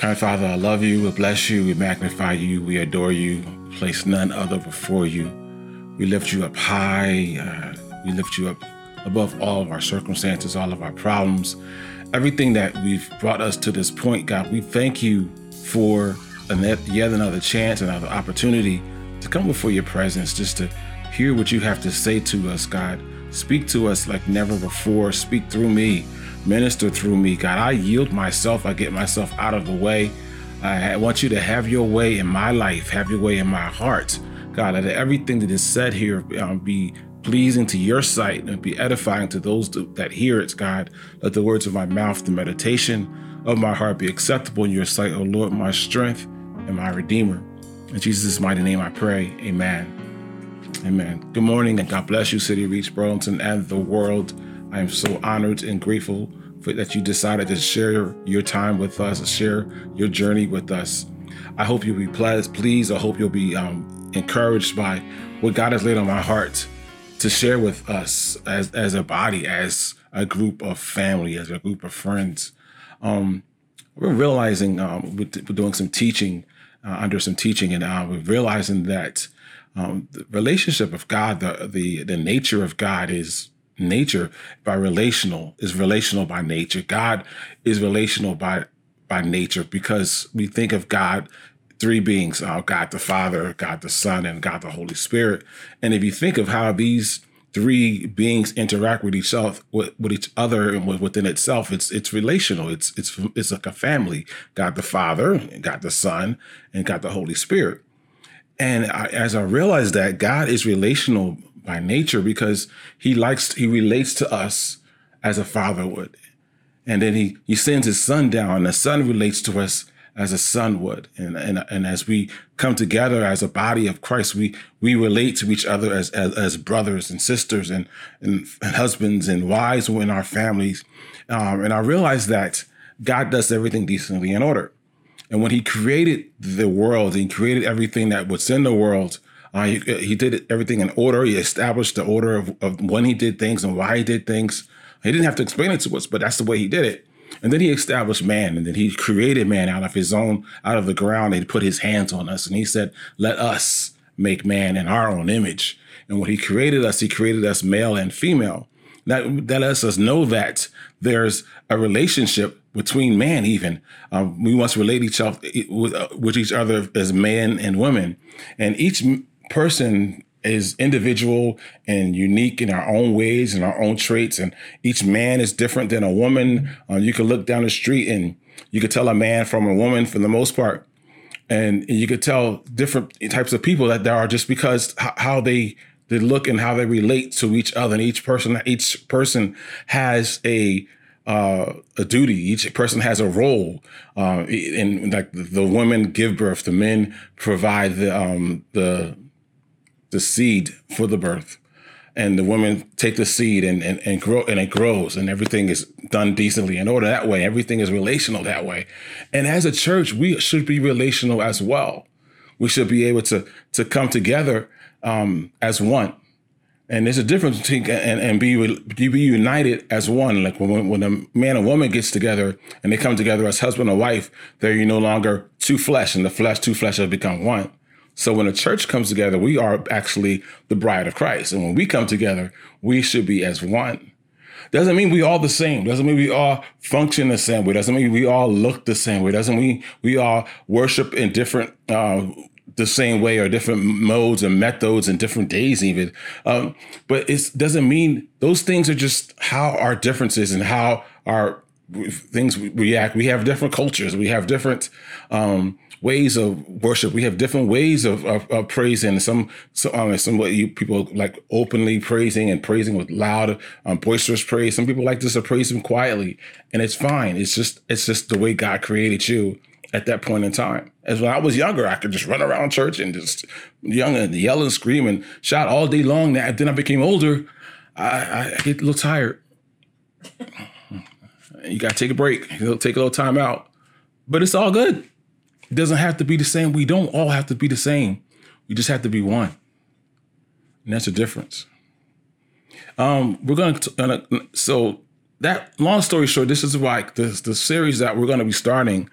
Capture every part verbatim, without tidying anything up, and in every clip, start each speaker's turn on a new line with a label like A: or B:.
A: Kind Father, I love you, we bless you, we magnify you, we adore you, place none other before you. We lift you up high, uh, we lift you up above all of our circumstances, all of our problems, everything that we've brought us to this point. God, we thank you for yet another chance, another opportunity to come before your presence, just to hear what you have to say to us, God. Speak to us like never before. Speak through me. Minister through me, God. I yield myself. I get myself out of the way. I want you to have your way in my life, have your way in my heart. God, let everything that is said here um, be pleasing to your sight and be edifying to those that hear it, God. Let the words of my mouth, the meditation of my heart be acceptable in your sight, O Lord, my strength and my Redeemer. In Jesus' mighty name I pray, amen. Amen. Good morning and God bless you, City Reach, Burlington, and the world. I am so honored and grateful for that you decided to share your time with us, share your journey with us. I hope you'll be pleased. I hope you'll be um, encouraged by what God has laid on my heart to share with us as, as a body, as a group of family, as a group of friends. Um, we're realizing um, we're, we're doing some teaching, uh, under some teaching, and uh, we're realizing that um, the relationship of God, the, the, the nature of God is nature by relational, is relational by nature. God is relational by by nature because we think of God, three beings, uh, God the Father, God the Son, and God the Holy Spirit. And if you think of how these three beings interact with each other, with, with each other and within itself, it's it's relational. It's it's it's like a family. God the Father, God the Son, and God the Holy Spirit. And I, as I realized that God is relational by nature because he likes, he relates to us as a father would. And then he, he sends his son down, and the son relates to us as a son would. And, and, and as we come together as a body of Christ, we, we relate to each other as, as, as brothers and sisters and, and husbands and wives in our families. Um, and I realized that God does everything decently in order. And when he created the world, he created everything that was in the world, Uh, he, he did everything in order. He established the order of, of when he did things and why he did things. He didn't have to explain it to us, but that's the way he did it. And then he established man, and then he created man out of his own, out of the ground, and he put his hands on us. And he said, let us make man in our own image. And when he created us, he created us male and female. That, that lets us know that there's a relationship between man even. Um, we must relate each other with, uh, with each other as man and women. And each person is individual and unique in our own ways and our own traits. And each man is different than a woman. Uh, you can look down the street and you could tell a man from a woman for the most part. And you could tell different types of people that there are just because how they, they look and how they relate to each other. And each person, each person has a Uh, a duty. Each person has a role. Uh, and like the, the women give birth, the men provide the um, the the seed for the birth, and the women take the seed and and, and grow, and it grows, and everything is done decently in order that way. Everything is relational that way. And as a church, we should be relational as well. We should be able to to come together um, as one. And there's a difference between and, and be be united as one. Like when when a man and woman gets together and they come together as husband and wife, they're no longer two flesh, and the flesh, two flesh have become one. So when a church comes together, we are actually the bride of Christ. And when we come together, we should be as one. Doesn't mean we all the same. Doesn't mean we all function the same way. Doesn't mean we all look the same way. Doesn't mean we all worship in different uh, the same way or different modes and methods and different days even. Um, but it doesn't mean those things are just how our differences and how our things react. We have different cultures. We have different um, ways of worship. We have different ways of, of, of praising. Some, some, um, some what you people like openly praising and praising with loud, um, boisterous praise. Some people like just to praise him quietly, and it's fine. It's just, it's just the way God created you at that point in time. As when I was younger, I could just run around church and just young and yell and scream and shout all day long. Then I became older. I, I get a little tired. You got to take a break. You know, take a little time out. But it's all good. It doesn't have to be the same. We don't all have to be the same. We just have to be one. And that's the difference. Um, we're going to, so that long story short, this is like the, the series that we're going to be starting.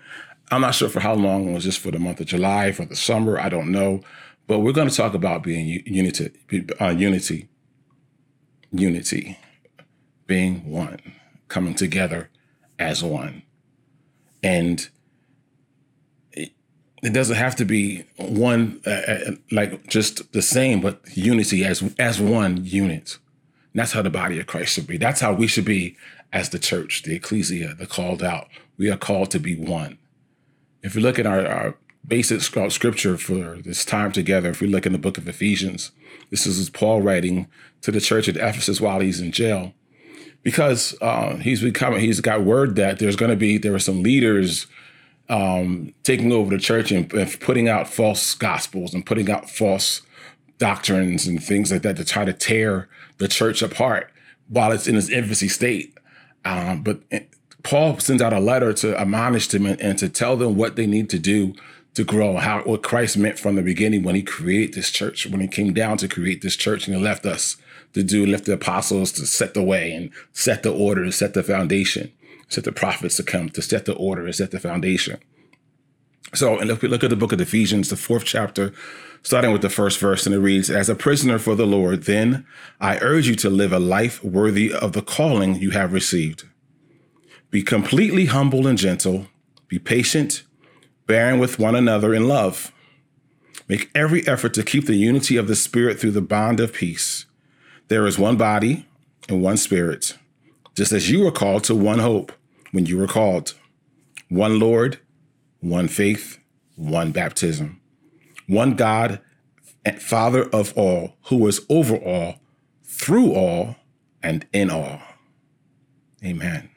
A: I'm not sure for how long. It was just for the month of July, for the summer. I don't know. But we're going to talk about being unity, uh, unity, unity, being one, coming together as one. And it, it doesn't have to be one, uh, like just the same, but unity as, as one unit. And that's how the body of Christ should be. That's how we should be as the church, the ecclesia, the called out. We are called to be one. If you look at our, our basic scripture for this time together, if we look in the book of Ephesians, this is Paul writing to the church at Ephesus while he's in jail, because uh, he's becoming, he's got word that there's going to be, there are some leaders um, taking over the church and, and putting out false gospels and putting out false doctrines and things like that to try to tear the church apart while it's in its infancy state. Um, but Paul sends out a letter to admonish them and, and to tell them what they need to do to grow, how what Christ meant from the beginning when he created this church, when he came down to create this church and he left us to do, left the apostles to set the way and set the order, to set the foundation, set the prophets to come, to set the order and set the foundation. So, and if we look at the book of Ephesians, the fourth chapter, starting with the first verse, and it reads, "As a prisoner for the Lord, then I urge you to live a life worthy of the calling you have received. Be completely humble and gentle. Be patient, bearing with one another in love. Make every effort to keep the unity of the Spirit through the bond of peace. There is one body and one Spirit, just as you were called to one hope when you were called. One Lord, one faith, one baptism. One God and Father of all, who is over all, through all, and in all." Amen.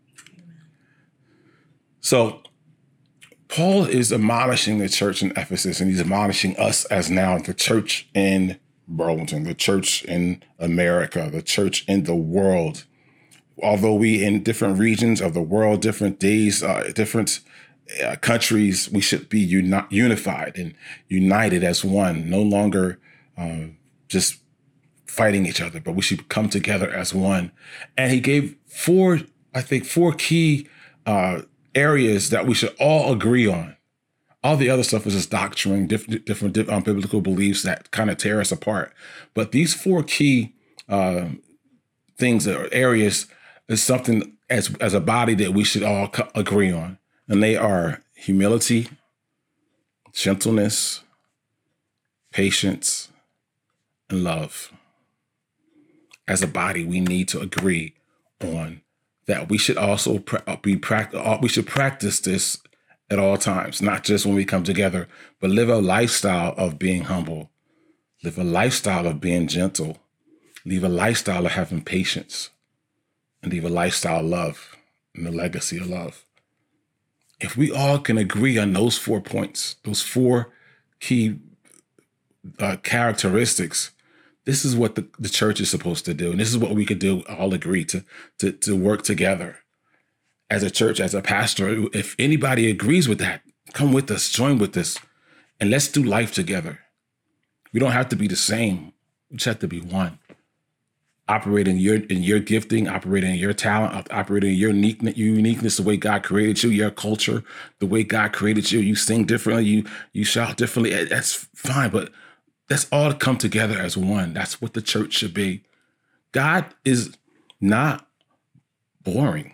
A: So Paul is admonishing the church in Ephesus, and he's admonishing us as now the church in Burlington, the church in America, the church in the world. Although we in different regions of the world, different days, uh, different uh, countries, we should be uni- unified and united as one, no longer uh, just fighting each other, but we should come together as one. And he gave four, I think, four key uh areas that we should all agree on. All the other stuff is just doctrine, different, different um, biblical beliefs that kind of tear us apart. But these four key uh, things or areas is something as, as a body that we should all co- agree on. And they are humility, gentleness, patience, and love. As a body, we need to agree on that. We should also pra- be practice. We should practice this at all times, not just when we come together, but live a lifestyle of being humble, live a lifestyle of being gentle, live a lifestyle of having patience, and live a lifestyle of love and the legacy of love. If we all can agree on those four points, those four key uh, characteristics, this is what the, the church is supposed to do. And this is what we could do, all agree to, to, to work together as a church, as a pastor. If anybody agrees with that, come with us, join with us, and let's do life together. We don't have to be the same. We just have to be one. Operate in your, in your gifting, operate in your talent, operate in your uniqueness, your uniqueness, the way God created you, your culture, the way God created you. You sing differently, you, you shout differently. That's fine, but let's all come together as one. That's what the church should be. God is not boring.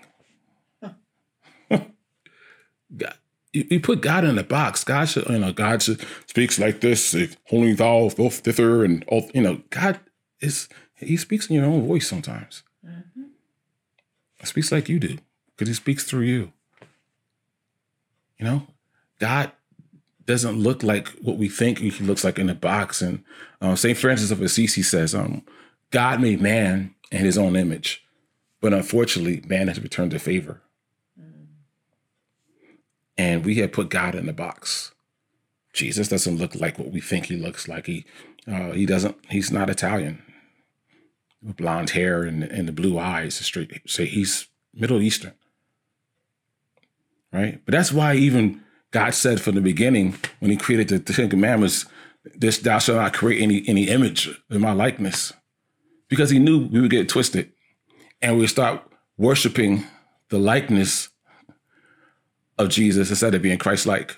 A: God, you, you put God in a box. God should, you know, God should, speaks like this, holy thou, both thither, and all, you know, God is, he speaks in your own voice sometimes. Mm-hmm. He speaks like you do, because he speaks through you. You know, God doesn't look like what we think he looks like in a box. And uh, Saint Francis of Assisi says, um, God made man in his own image, but unfortunately, man has returned the favor. Mm. And we have put God in the box. Jesus doesn't look like what we think he looks like. He uh, he doesn't, he's not Italian. With blonde hair and, and the blue eyes, straight, say he's Middle Eastern. Right? But that's why even God said from the beginning, when he created the, the Ten Commandments, this thou shalt not create any, any image in my likeness. Because he knew we would get twisted and we would start worshiping the likeness of Jesus instead of being Christ-like.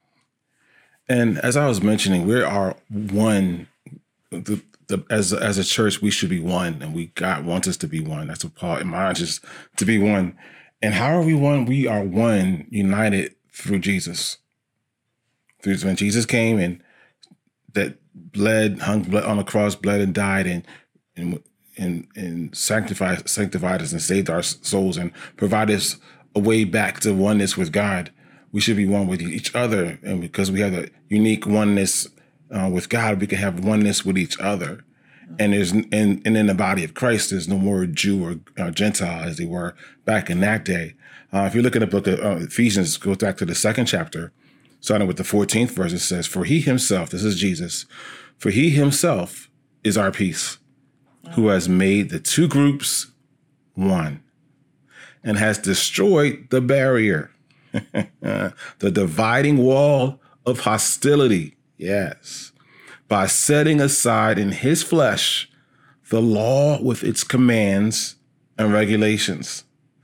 A: And as I was mentioning, we are one. The, the, as as a church, we should be one, and we God wants us to be one. That's what Paul admonishes us to be one. And how are we one? We are one, united through Jesus. Through when Jesus came and that bled, hung bled on the cross, bled and died, and and and, and sanctified sanctified us and saved our souls and provided us a way back to oneness with God. We should be one with each other, and because we have a unique oneness uh, with God, we can have oneness with each other. And there's and, and in the body of Christ, there's no more Jew or uh, Gentile as they were back in that day. Uh, if you look at the book of uh, Ephesians, go back to the second chapter, starting with the fourteenth verse, it says, "For he himself," this is Jesus, "for he himself is our peace, who has made the two groups one, and has destroyed the barrier, the dividing wall of hostility." Yes. "By setting aside in his flesh the law with its commands and regulations."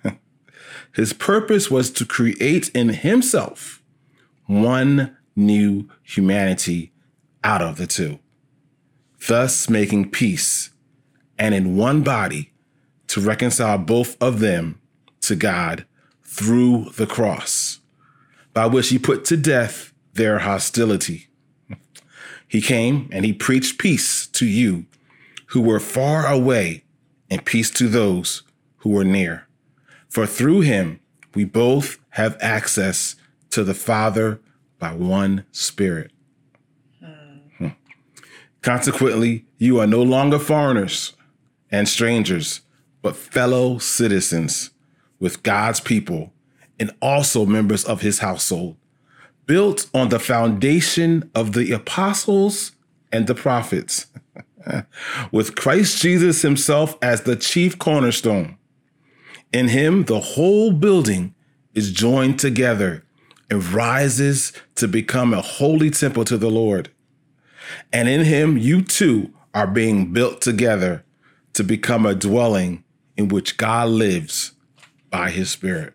A: His purpose was to create in himself one new humanity out of the two, thus making peace, and in one body to reconcile both of them to God through the cross, by which he put to death their hostility. He came and he preached peace to you who were far away and peace to those who were near. For through him, we both have access to the Father by one Spirit. Hmm. Consequently, you are no longer foreigners and strangers, but fellow citizens with God's people and also members of his household, built on the foundation of the apostles and the prophets, with Christ Jesus himself as the chief cornerstone. In him, the whole building is joined together and rises to become a holy temple to the Lord. And in him, you too are being built together to become a dwelling in which God lives by his Spirit.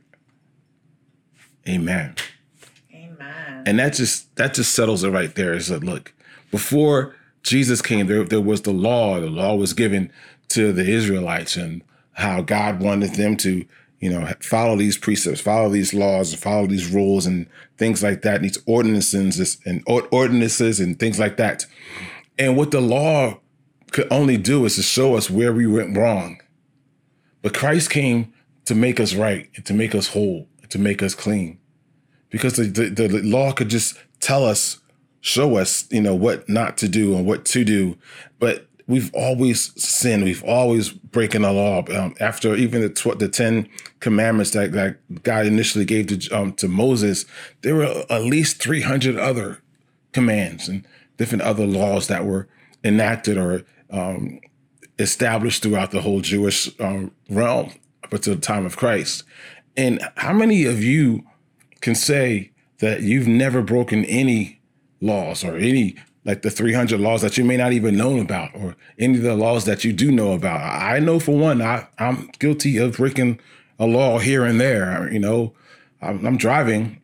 A: Amen.
B: Amen.
A: And that just that just settles it right there. Is that, look, before Jesus came, there, there was the law. The law was given to the Israelites, and how God wanted them to, you know, follow these precepts, follow these laws, follow these rules and things like that, and these ordinances and ordinances and things like that. And what the law could only do is to show us where we went wrong. But Christ came to make us right, and to make us whole, to make us clean. Because the, the, the law could just tell us, show us, you know, what not to do and what to do. But we've always sinned. We've always breaking the law. Um, after even the tw- the Ten Commandments that, that God initially gave to um, to Moses, there were at least three hundred other commands and different other laws that were enacted or um, established throughout the whole Jewish um, realm up until the time of Christ. And how many of you can say that you've never broken any laws or any, like the three hundred laws that you may not even know about, or any of the laws that you do know about? I know for one, I, I'm guilty of breaking a law here and there. You know, I'm, I'm driving,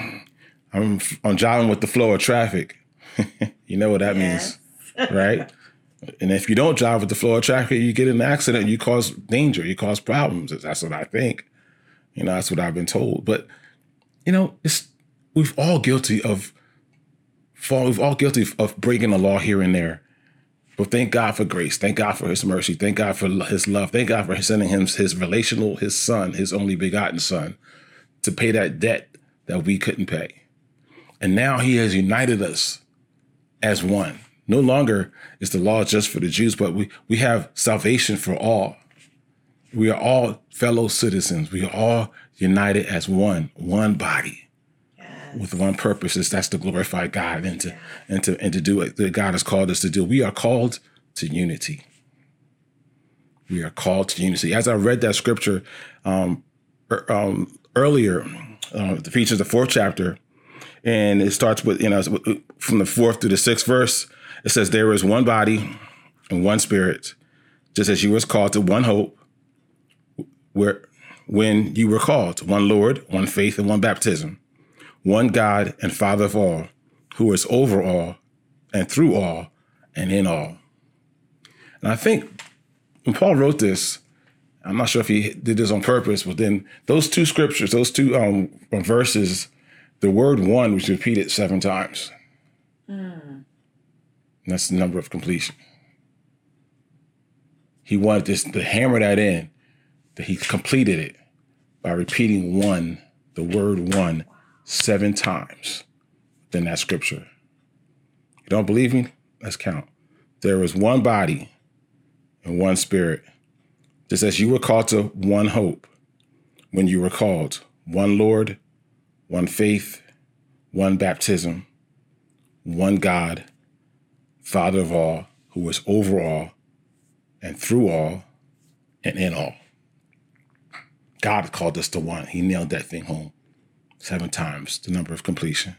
A: I'm, I'm driving with the flow of traffic. You know what that
B: Yes.
A: means, right? And if you don't drive with the flow of traffic, you get in an accident, you cause danger, you cause problems. That's what I think. You know, that's what I've been told. But, you know, it's we've all guilty of fall. We've all guilty of breaking the law here and there. But thank God for grace. Thank God for his mercy. Thank God for his love. Thank God for sending him his relational, his son, his only begotten son, to pay that debt that we couldn't pay. And now he has united us as one. No longer is the law just for the Jews, but we, we have salvation for all. We are all fellow citizens. We are all united as one, one body,
B: Yes.
A: with one purpose. Is that's to glorify God and to, and to, and to do what that God has called us to do. We are called to unity. We are called to unity. As I read that scripture um, er, um, earlier, uh, the features the fourth chapter, and it starts with, you know, from the fourth to the sixth verse. It says, "There is one body and one spirit, just as you was called to one hope, where when you were called, one Lord, one faith, and one baptism. one God and Father of all, who is over all and through all and in all. And I think when Paul wrote this, I'm not sure if he did this on purpose, but then those two scriptures, those two um, verses, the word one was repeated seven times. Mm. And that's the number of completion. He wanted this to hammer that in, that he completed it by repeating one, the word one, seven times in that scripture. You don't believe me? Let's count. There is one body and one spirit, just as you were called to one hope when you were called, one Lord, one faith, one baptism, one God, Father of all, who is over all and through all and in all. God called us to one. He nailed that thing home seven times, the number of completion.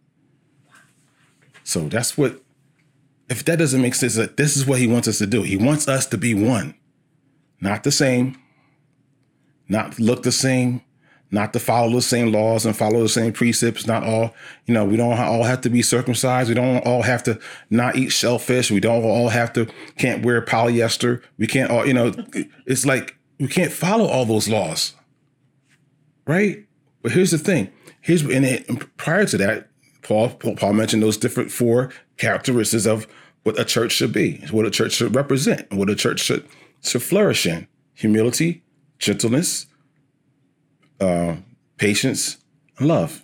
A: So that's what, if that doesn't make sense, that this is what he wants us to do. He wants us to be one, not the same, not look the same, not to follow the same laws and follow the same precepts. Not all, you know, we don't all have to be circumcised. We don't all have to not eat shellfish. We don't all have to, can't wear polyester. We can't all, you know, it's like, we can't follow all those laws, right? But here's the thing. Here's, and it, prior to that, Paul, Paul mentioned those different four characteristics of what a church should be, what a church should represent, what a church should, should flourish in: humility, gentleness, uh, patience, and love.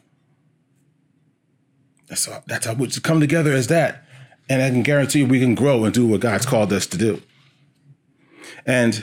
A: That's all, that's how we come together as that. And I can guarantee you we can grow and do what God's called us to do. And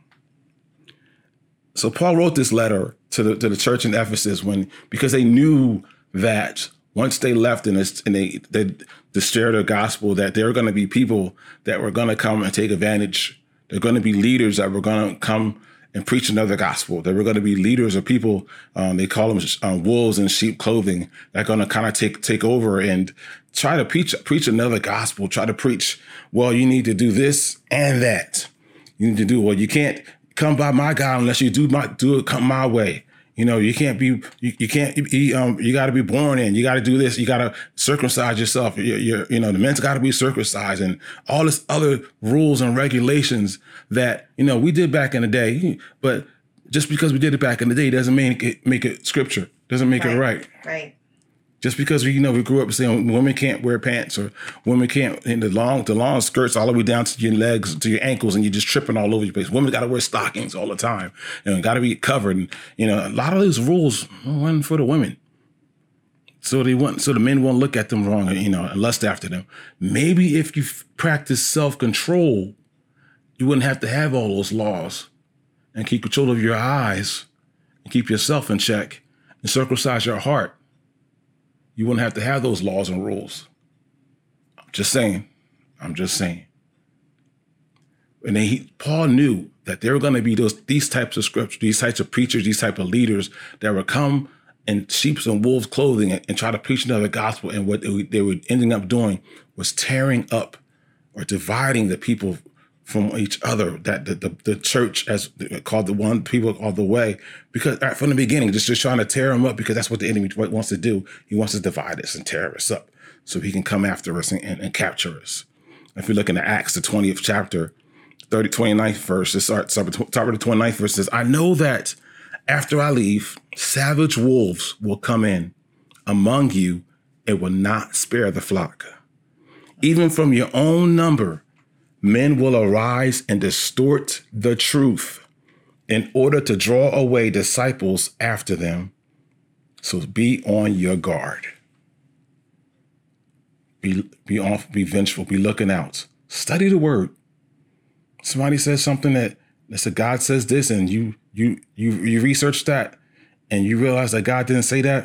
A: so Paul wrote this letter to the to the church in Ephesus when because they knew that once they left and, and they, they, they shared the gospel, that there were going to be people that were going to come and take advantage. There are going to be leaders that were going to come and preach another gospel. There were going to be leaders or people, um, they call them um, wolves in sheep clothing, that are going to kind of take take over and try to preach preach another gospel, try to preach, well, you need to do this and that. You need to do, well, you can't come by my God unless you do my do it come my way. You know, you can't be, you, you can't, you, um, you got to be born in, you got to do this, you got to circumcise yourself. You're, you're, you know, the men's got to be circumcised and all this other rules and regulations that, you know, we did back in the day. But just because we did it back in the day doesn't make it, make it scripture, doesn't make
B: right.
A: it right.
B: Right.
A: Just because we, you know, we grew up saying women can't wear pants or women can't, in the long, the long skirts all the way down to your legs, to your ankles, and you're just tripping all over your face. Women got to wear stockings all the time and got to be covered. And, you know, a lot of these rules weren't for the women. So they want, so the men won't look at them wrong, you know, and lust after them. Maybe if you practice self-control, you wouldn't have to have all those laws and keep control of your eyes and keep yourself in check and circumcise your heart. You wouldn't have to have those laws and rules. I'm just saying. I'm just saying. And then he, Paul knew that there were going to be those these types of scriptures, these types of preachers, these types of leaders that would come in sheep's and wolves' clothing and, and try to preach another gospel. And what they, they were ending up doing was tearing up or dividing the people from each other, that the, the, the church, as called the one, people called the way, because right from the beginning, just, just trying to tear them up, because that's what the enemy wants to do. He wants to divide us and tear us up so he can come after us and, and, and capture us. If you look in the Acts, the twentieth chapter, thirty, twenty-ninth verse, it starts, top of the twenty-ninth verse says, I know that after I leave, savage wolves will come in among you and will not spare the flock. Even from your own number, men will arise and distort the truth in order to draw away disciples after them. So be on your guard. Be, be off, be vengeful, be looking out. Study the word. Somebody says something that, that said God says this, and you you you you research that and you realize that God didn't say that.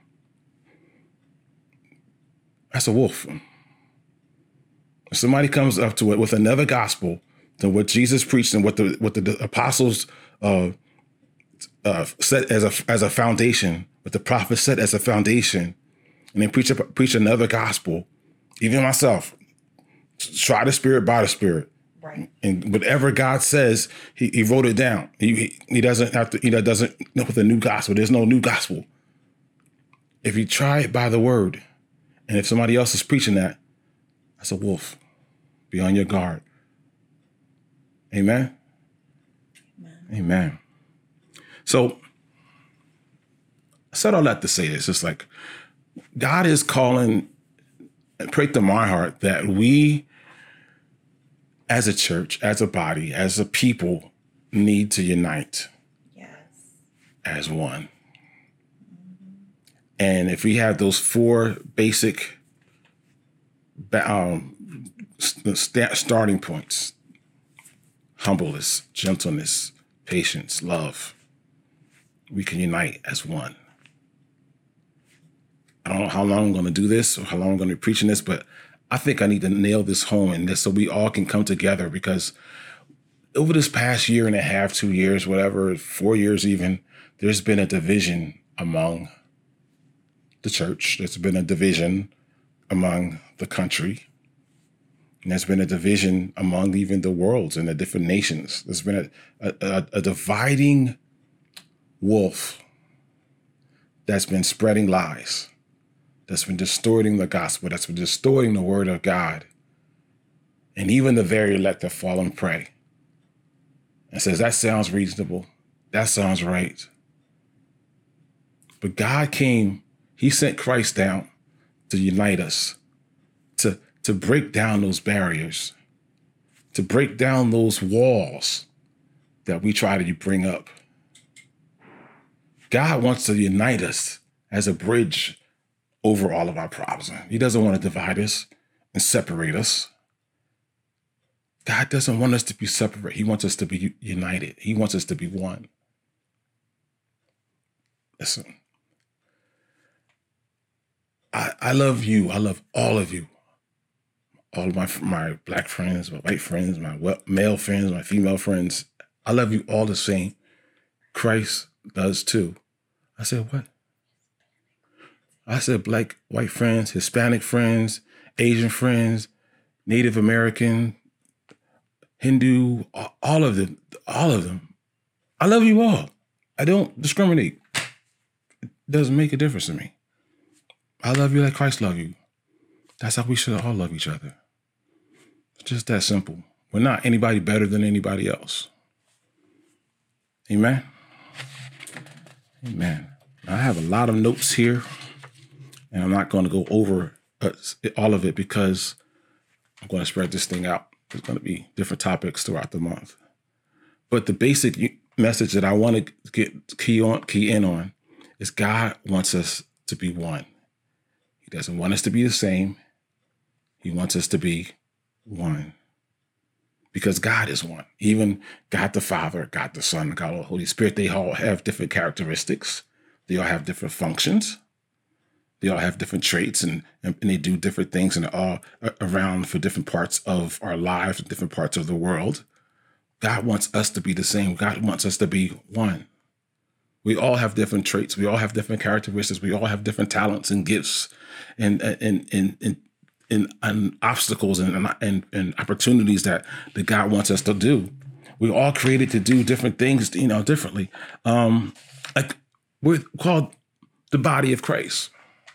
A: That's a wolf. If somebody comes up to it with another gospel than what Jesus preached and what the what the apostles uh, uh, set as a as a foundation, what the prophets set as a foundation, and they preach a, preach another gospel, even myself, try the Spirit by the Spirit,
B: right?
A: And whatever God says, He, he wrote it down. He, he he doesn't have to. He doesn't know with a new gospel. There's no new gospel. If you try it by the word, and if somebody else is preaching that, that's a wolf. Be on your guard. Amen? Amen. Amen. So I said all that to say this. It's like God is calling, and pray to my heart that we as a church, as a body, as a people need to unite.
B: Yes. As
A: one. Mm-hmm. And if we have those four basic um, st- starting points, humbleness, gentleness, patience, love, we can unite as one. I don't know how long I'm going to do this or how long I'm going to be preaching this, but I think I need to nail this home and this so we all can come together, because over this past year and a half, two years, whatever, four years even, there's been a division among the church. There's been a division among the country. And there's been a division among even the worlds and the different nations. There's been a, a, a dividing wolf that's been spreading lies, that's been distorting the gospel, that's been distorting the word of God. And even the very elect have fallen prey. And says, that sounds reasonable. That sounds right. But God came, he sent Christ down to unite us, to, to break down those barriers, to break down those walls that we try to bring up. God wants to unite us as a bridge over all of our problems. He doesn't want to divide us and separate us. God doesn't want us to be separate. He wants us to be united. He wants us to be one. Listen, I, I love you. I love all of you. All of my my black friends, my white friends, my male friends, my female friends. I love you all the same. Christ does too. I said, what? I said black, white friends, Hispanic friends, Asian friends, Native American, Hindu, all of them, all of them. I love you all. I don't discriminate. It doesn't make a difference to me. I love you like Christ loved you. That's how we should all love each other. It's just that simple. We're not anybody better than anybody else. Amen? Amen. I have a lot of notes here, and I'm not going to go over all of it because I'm going to spread this thing out. There's going to be different topics throughout the month. But the basic message that I want to get key on, key in on is God wants us to be one. He doesn't want us to be the same. He wants us to be one. Because God is one. Even God the Father, God the Son, God the Holy Spirit, they all have different characteristics. They all have different functions. They all have different traits, and, and they do different things, and they're all around for different parts of our lives, different parts of the world. God wants us to be the same. God wants us to be one. We all have different traits. We all have different characteristics. We all have different talents and gifts and and and and, and, and obstacles and, and and opportunities that, that God wants us to do. We're all created to do different things, you know, differently. Um, like we're called the body of Christ.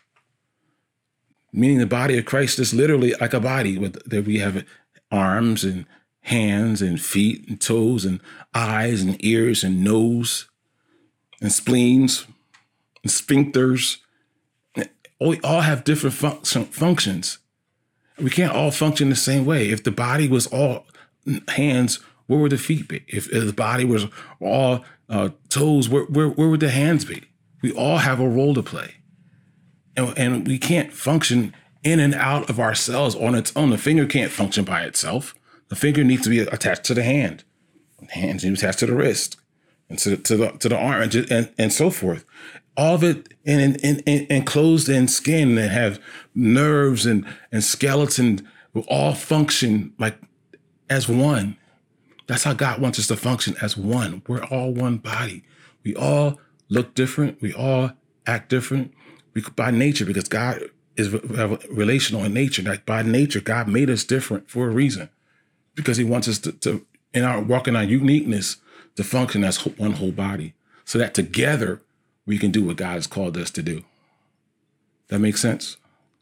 A: Meaning the body of Christ is literally like a body with that we have arms and hands and feet and toes and eyes and ears and nose and spleens and sphincters. We all have different func- functions. We can't all function the same way. If the body was all hands, where would the feet be? If, if the body was all uh, toes, where, where, where would the hands be? We all have a role to play. And, and we can't function in and out of ourselves on its own. The finger can't function by itself. The finger needs to be attached to the hand. The hands need to be attached to the wrist and to, to the to the arm and, and, and so forth. All of it in, in, in, enclosed in skin and have nerves and, and skeleton will all function like as one. That's how God wants us to function, as one. We're all one body. We all look different. We all act different. We, by nature, because God is relational in nature. Like by nature, God made us different for a reason, because he wants us to, to in our walk in our uniqueness, to function as one whole body, so that together we can do what God has called us to do. That makes sense?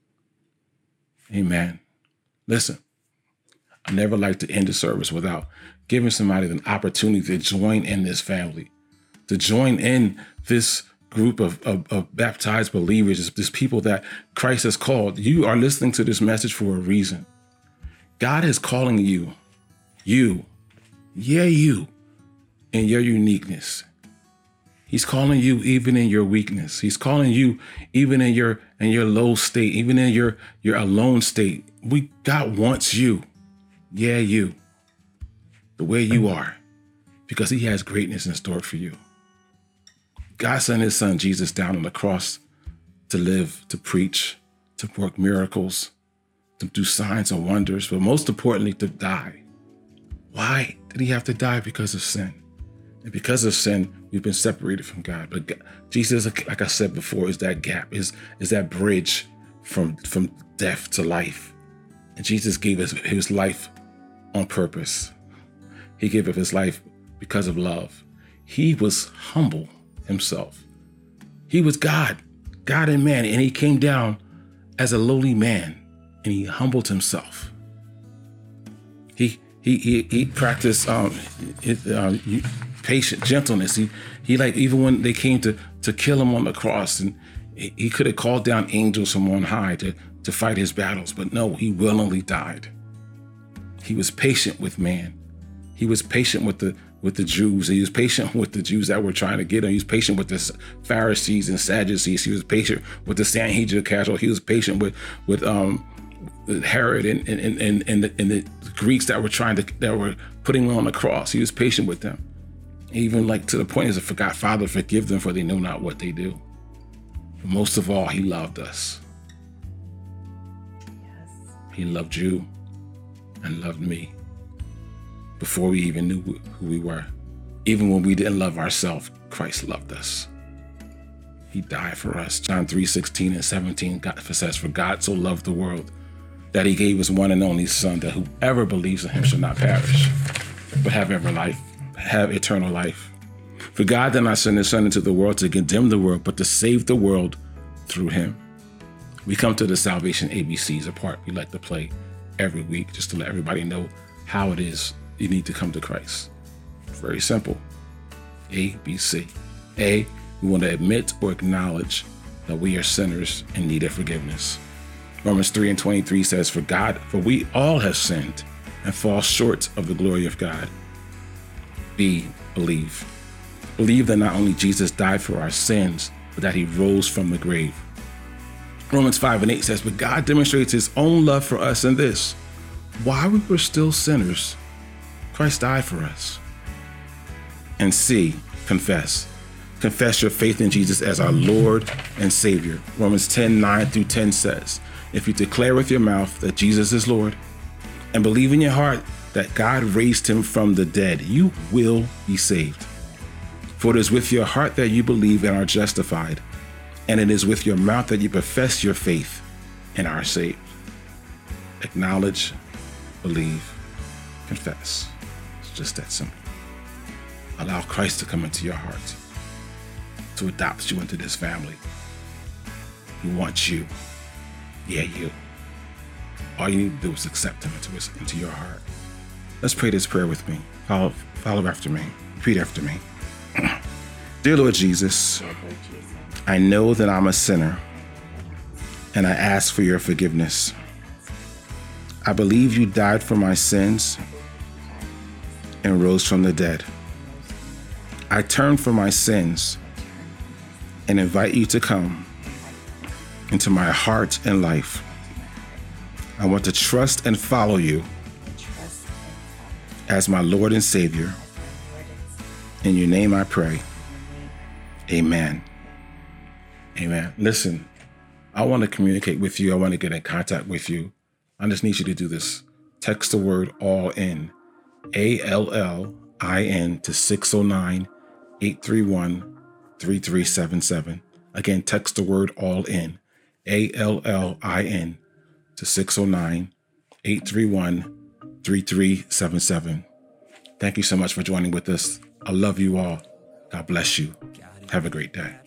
A: Amen. Listen, I never like to end the service without giving somebody an opportunity to join in this family, to join in this group of, of, of baptized believers, this people that Christ has called. You are listening to this message for a reason. God is calling you, you, yeah, you, in your uniqueness. He's calling you even in your weakness. He's calling you even in your in your low state, even in your, your alone state. We God wants you. Yeah, you. The way you are. Because he has greatness in store for you. God sent his son Jesus down on the cross to live, to preach, to work miracles, to do signs and wonders, but most importantly, to die. Why did he have to die? Because of sin. And because of sin, we've been separated from God. But God, Jesus, like I said before, is that gap, is, is that bridge from, from death to life. And Jesus gave us his life on purpose. He gave up his life because of love. He was humble himself. He was God, God and man, and he came down as a lowly man, and he humbled himself. He he he, he practiced um, it, uh, patient gentleness. He he like even when they came to to kill him on the cross, and he, he could have called down angels from on high to to fight his battles, but no, he willingly died. He was patient with man. He was patient with the with the Jews. He was patient with the Jews that were trying to get him. He was patient with the Pharisees and Sadducees. He was patient with the Sanhedrin Council. He was patient with with um, Herod and and and and the, and the Greeks that were trying to that were putting him on the cross. He was patient with them, even like to the point as if God, Father, forgive them, for they know not what they do. But most of all, he loved us.
B: Yes.
A: He loved you and loved me before we even knew who we were. Even when we didn't love ourselves, Christ loved us. He died for us. John three sixteen and seventeen God says, "For God so loved the world that he gave his one and only son, that whoever believes in him shall not perish, but have ever life, have eternal life. For God did not send his son into the world to condemn the world, but to save the world through him." We come to the Salvation A B Cs, a part we like to play every week, just to let everybody know how it is you need to come to Christ. Very simple. A, B, C. A, we want to admit or acknowledge that we are sinners in need of forgiveness. Romans three and twenty-three says, For God, for we all have sinned and fall short of the glory of God. B, believe. Believe that not only Jesus died for our sins, but that he rose from the grave. Romans five and eight says, But God demonstrates his own love for us in this: while we were still sinners, Christ died for us. And C, confess. Confess your faith in Jesus as our Lord and Savior. Romans ten, nine through ten says, If you declare with your mouth that Jesus is Lord and believe in your heart that God raised him from the dead, you will be saved. For it is with your heart that you believe and are justified, and it is with your mouth that you profess your faith and are saved. Acknowledge, believe, confess. It's just that simple. Allow Christ to come into your heart, to adopt you into this family. He wants you. Yeah, you. All you need to do is accept him into, his, into your heart. Let's pray this prayer with me. Follow, follow after me. Repeat after me. Dear Lord Jesus, I know that I'm a sinner, and I ask for your forgiveness. I believe you died for my sins and rose from the dead. I turn from my sins and invite you to come into my heart and life. I want to trust and follow you as my Lord and Savior. In your name I pray. Amen. Amen. Listen, I want to communicate with you. I want to get in contact with you. I just need you to do this. Text the word all in, A L L I N, to six oh nine, eight three one, three three seven seven. Again, text the word all in, A L L I N, to six oh nine, eight three one, three three seven seven. Thank you so much for joining with us. I love you all. God bless you. Have a great day.